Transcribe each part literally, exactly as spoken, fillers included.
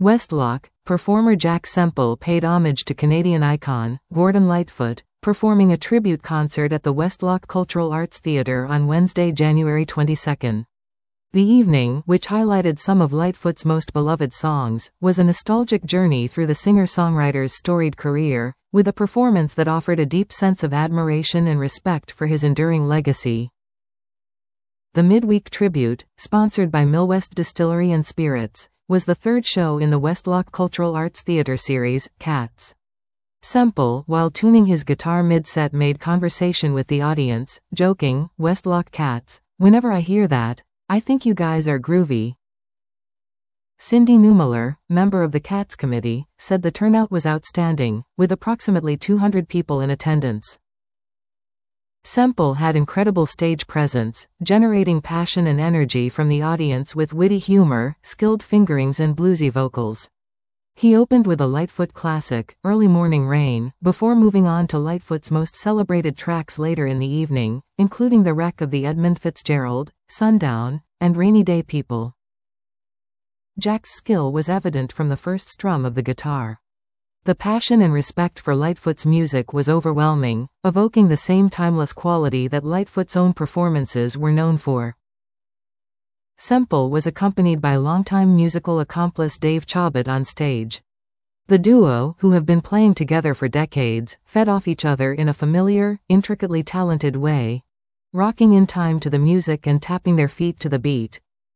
Westlock, performer Jack Semple paid homage to Canadian icon, Gordon Lightfoot, performing a tribute concert at the Westlock Cultural Arts Theatre on Wednesday, January twenty-second. The evening, which highlighted some of Lightfoot's most beloved songs, was a nostalgic journey through the singer-songwriter's storied career, with a performance that offered a deep sense of admiration and respect for his enduring legacy. The midweek tribute, sponsored by Millwest Distillery and Spirits, was the third show in the Westlock Cultural Arts Theatre series, Cats. Semple, while tuning his guitar mid-set, made conversation with the audience, joking, "Westlock Cats, whenever I hear that, I think you guys are groovy." Cindy Newmiller, member of the Cats Committee, said the turnout was outstanding, with approximately two hundred people in attendance. Semple had incredible stage presence, generating passion and energy from the audience with witty humor, skilled fingerings and bluesy vocals. He opened with a Lightfoot classic, Early Morning Rain, before moving on to Lightfoot's most celebrated tracks later in the evening, including The Wreck of the Edmund Fitzgerald, Sundown, and Rainy Day People. Jack's skill was evident from the first strum of the guitar. The passion and respect for Lightfoot's music was overwhelming, evoking the same timeless quality that Lightfoot's own performances were known for. Semple was accompanied by longtime musical accomplice Dave Chabot on stage. The duo, who have been playing together for decades, fed off each other in a familiar, intricately talented way, rocking in time to the music and tapping their feet to the beat.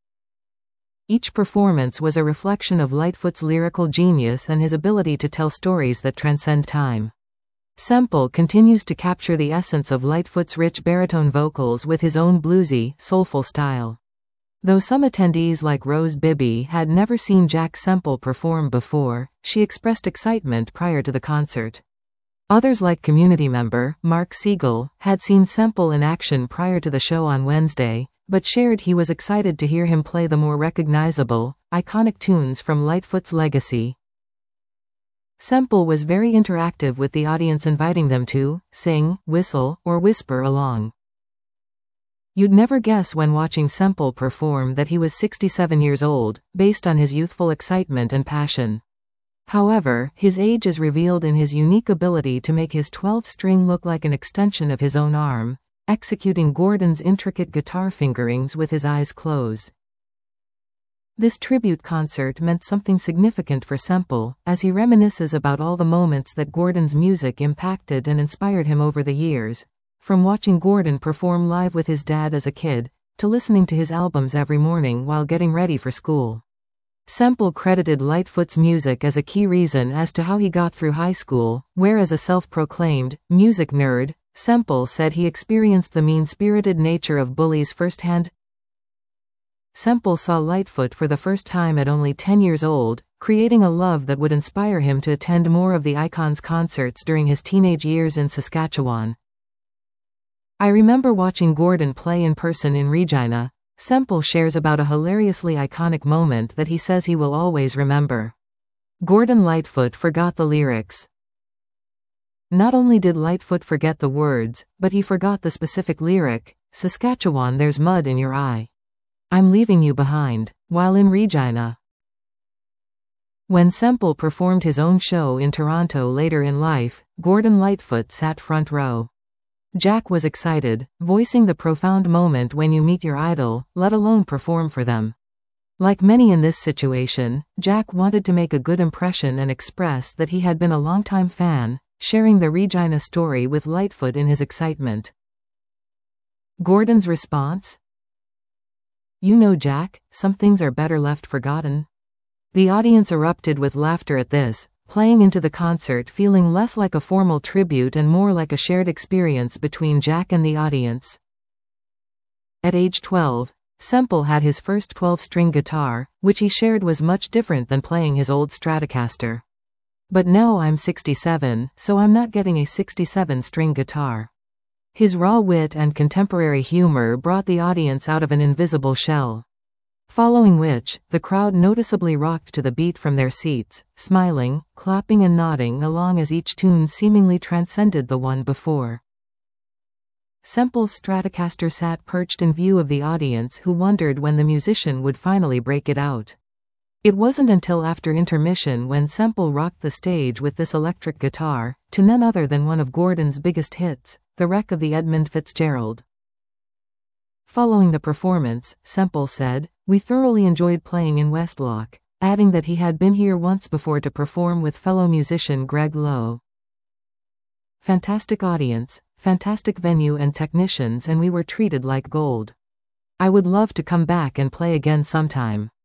Each performance was a reflection of Lightfoot's lyrical genius and his ability to tell stories that transcend time. Semple continues to capture the essence of Lightfoot's rich baritone vocals with his own bluesy, soulful style. Though some attendees like Rose Bibby had never seen Jack Semple perform before, she expressed excitement prior to the concert. Others, like community member Mark Siegel, had seen Semple in action prior to the show on Wednesday, but shared he was excited to hear him play the more recognizable, iconic tunes from Lightfoot's legacy. Semple was very interactive with the audience, inviting them to sing, whistle, or whisper along. You'd never guess when watching Semple perform that he was sixty-seven years old, based on his youthful excitement and passion. However, his age is revealed in his unique ability to make his twelve-string look like an extension of his own arm, executing Gordon's intricate guitar fingerings with his eyes closed. This tribute concert meant something significant for Semple, as he reminisces about all the moments that Gordon's music impacted and inspired him over the years, from watching Gordon perform live with his dad as a kid, to listening to his albums every morning while getting ready for school. Semple credited Lightfoot's music as a key reason as to how he got through high school, where as a self-proclaimed music nerd, Semple said he experienced the mean-spirited nature of bullies firsthand. Semple saw Lightfoot for the first time at only ten years old, creating a love that would inspire him to attend more of the icon's concerts during his teenage years in Saskatchewan. "I remember watching Gordon play in person in Regina," Semple shares about a hilariously iconic moment that he says he will always remember. Gordon Lightfoot forgot the lyrics. Not only did Lightfoot forget the words, but he forgot the specific lyric, "Saskatchewan, there's mud in your eye. I'm leaving you behind," while in Regina. When Semple performed his own show in Toronto later in life, Gordon Lightfoot sat front row. Jack was excited, voicing the profound moment when you meet your idol, let alone perform for them. Like many in this situation, Jack wanted to make a good impression and express that he had been a longtime fan, sharing the Regina story with Lightfoot in his excitement. Gordon's response? "You know, Jack, some things are better left forgotten." The audience erupted with laughter at this, playing into the concert feeling less like a formal tribute and more like a shared experience between Jack and the audience. At age twelve, Semple had his first twelve-string guitar, which he shared was much different than playing his old Stratocaster. "But now I'm sixty-seven, so I'm not getting a sixty-seven-string guitar." His raw wit and contemporary humor brought the audience out of an invisible shell. Following which, the crowd noticeably rocked to the beat from their seats, smiling, clapping and nodding along as each tune seemingly transcended the one before. Semple's Stratocaster sat perched in view of the audience, who wondered when the musician would finally break it out. It wasn't until after intermission when Semple rocked the stage with this electric guitar, to none other than one of Gordon's biggest hits, The Wreck of the Edmund Fitzgerald. Following the performance, Semple said, "We thoroughly enjoyed playing in Westlock," adding that he had been here once before to perform with fellow musician Greg Lowe. "Fantastic audience, fantastic venue and technicians, and we were treated like gold. I would love to come back and play again sometime."